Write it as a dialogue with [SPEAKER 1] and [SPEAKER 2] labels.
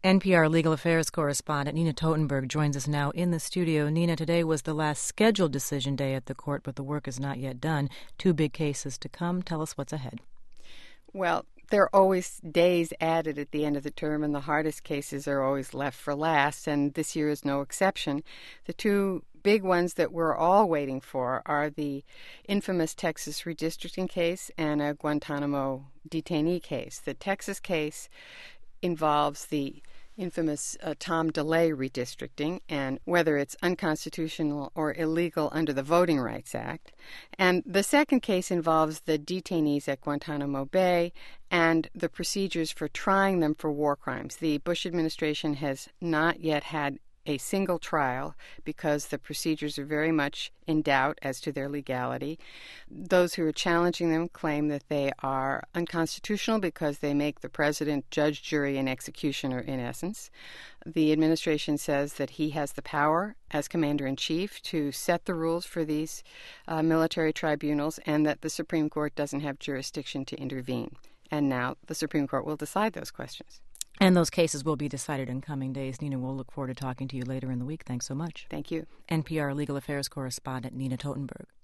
[SPEAKER 1] NPR Legal Affairs correspondent Nina Totenberg joins us now in the studio. Nina, today was the last scheduled decision day at the court, but the work is not yet done. 2 big cases to come. Tell us what's ahead.
[SPEAKER 2] Well, there are always days added at the end of the term, and the hardest cases are always left for last, and this year is no exception. The 2 big ones that we're all waiting for are the infamous Texas redistricting case and a Guantanamo detainee case. The Texas case involves the infamous Tom DeLay redistricting and whether it's unconstitutional or illegal under the Voting Rights Act. And the second case involves the detainees at Guantanamo Bay and the procedures for trying them for war crimes. The Bush administration has not yet had a single trial because the procedures are very much in doubt as to their legality. Those who are challenging them claim that they are unconstitutional because they make the president judge, jury, and executioner in essence. The administration says that he has the power as commander-in-chief to set the rules for these military tribunals and that the Supreme Court doesn't have jurisdiction to intervene. And now the Supreme Court will decide those questions.
[SPEAKER 1] And those cases will be decided in coming days. Nina, we'll look forward to talking to you later in the week. Thanks so much.
[SPEAKER 2] Thank you.
[SPEAKER 1] NPR Legal Affairs correspondent Nina Totenberg.